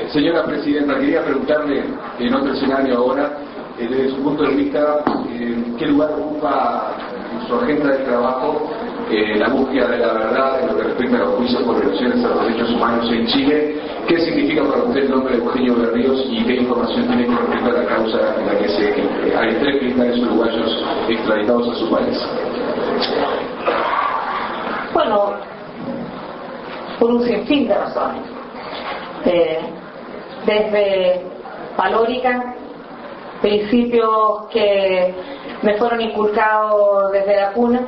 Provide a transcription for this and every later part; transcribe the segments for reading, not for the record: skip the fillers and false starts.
Señora Presidenta, quería preguntarle en otro escenario ahora, desde su punto de vista, ¿qué lugar ocupa en su agenda de trabajo la búsqueda de la verdad en lo que respecta a los juicios por violaciones a los derechos humanos en Chile? ¿Qué significa para usted el nombre de Eugenio Berríos y qué información tiene con respecto a la causa en la que hay 3 militares uruguayos extraditados a su país? Bueno, por un sinfín de razones. Desde valórica, principios que me fueron inculcados desde la cuna,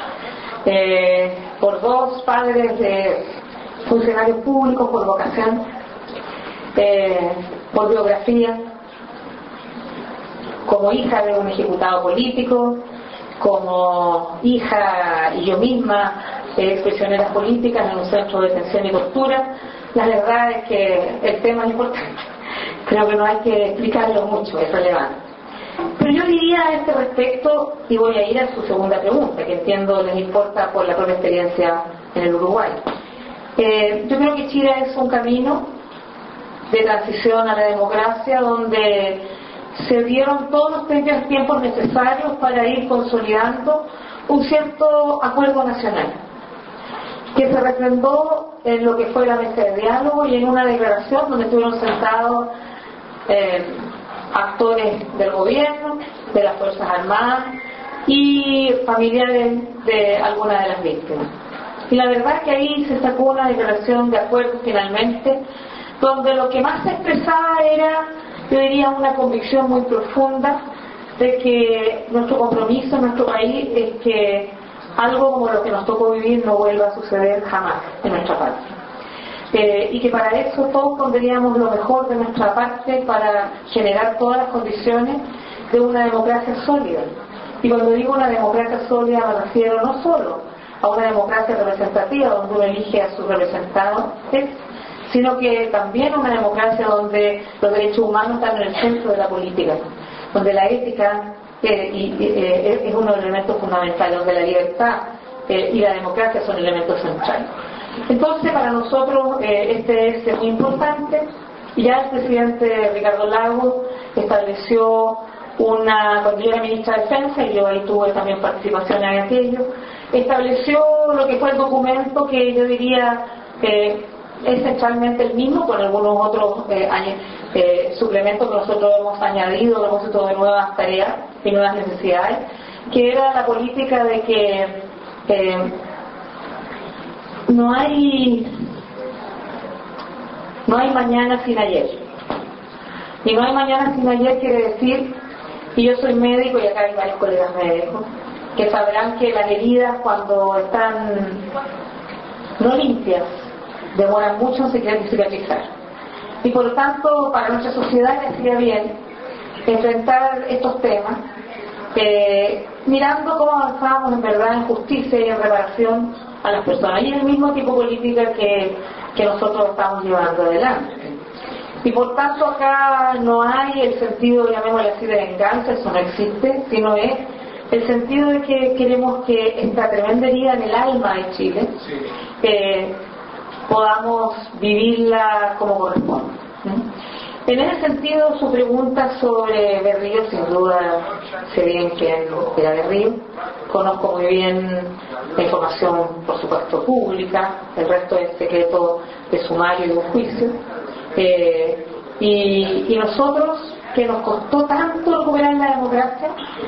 por 2 padres de funcionarios públicos por vocación, por biografía, como hija de un ejecutado político, como hija y yo misma expresioneras políticas en un centro de detención y tortura. La verdad es que el tema es importante, creo que no hay que explicarlo mucho, es relevante. Pero yo diría a este respecto, y voy a ir a su segunda pregunta, que entiendo les importa por la propia experiencia en el Uruguay. Yo creo que Chile es un camino de transición a la democracia donde se dieron todos los tiempos necesarios para ir consolidando un cierto acuerdo nacional, que se refrendó en lo que fue la mesa de diálogo y en una declaración donde estuvieron sentados actores del gobierno, de las Fuerzas Armadas y familiares de algunas de las víctimas. Y la verdad es que ahí se sacó una declaración de acuerdo finalmente, donde lo que más se expresaba era, yo diría, una convicción muy profunda de que nuestro compromiso en nuestro país es que algo como lo que nos tocó vivir no vuelva a suceder jamás en nuestra parte. Y que para eso todos pondríamos lo mejor de nuestra parte para generar todas las condiciones de una democracia sólida. Y cuando digo una democracia sólida me refiero no solo a una democracia representativa donde uno elige a sus representados, sino que también una democracia donde los derechos humanos están en el centro de la política, donde la ética es uno de los elementos fundamentales, donde la libertad y la democracia son elementos centrales. Entonces, para nosotros este es muy importante. Ya el presidente Ricardo Lagos estableció cuando yo era ministra de Defensa, y yo ahí tuve también participación en aquello, estableció lo que fue el documento que yo diría es centralmente el mismo, con algunos otros suplementos que nosotros hemos añadido a propósito de nuevas tareas y nuevas necesidades, que era la política de que no hay mañana sin ayer. Y no hay mañana sin ayer quiere decir, y yo soy médico y acá hay varios colegas médicos que sabrán que las heridas cuando están no limpias demoran mucho en cicatrizar. Y por lo tanto, para nuestra sociedad le sería bien enfrentar estos temas mirando cómo avanzamos en verdad en justicia y en reparación a las personas, y en el mismo tipo de política que nosotros estamos llevando adelante. Y por tanto acá no hay el sentido, llamémosle así, de venganza, eso no existe, sino es el sentido de que queremos que esta tremenda herida en el alma de Chile podamos vivirla como corresponde. En ese sentido, su pregunta sobre Berríos, sin duda sé bien quién era Berríos, conozco muy bien la información, por supuesto, pública, el resto es secreto de sumario y de juicio, y nosotros, que nos costó tanto recuperar la democracia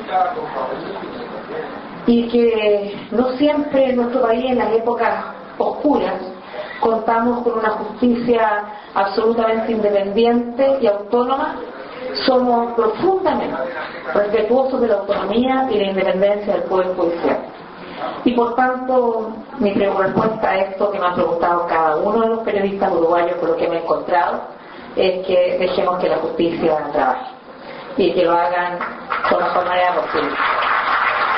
y que no siempre en nuestro país, en las épocas oscuras, contamos con una justicia absolutamente independiente y autónoma, somos profundamente respetuosos de la autonomía y la independencia del Poder Judicial. Y por tanto, mi respuesta a esto que me han preguntado cada uno de los periodistas uruguayos por lo que me he encontrado, es que dejemos que la justicia trabaje y que lo hagan con la mejor manera posible.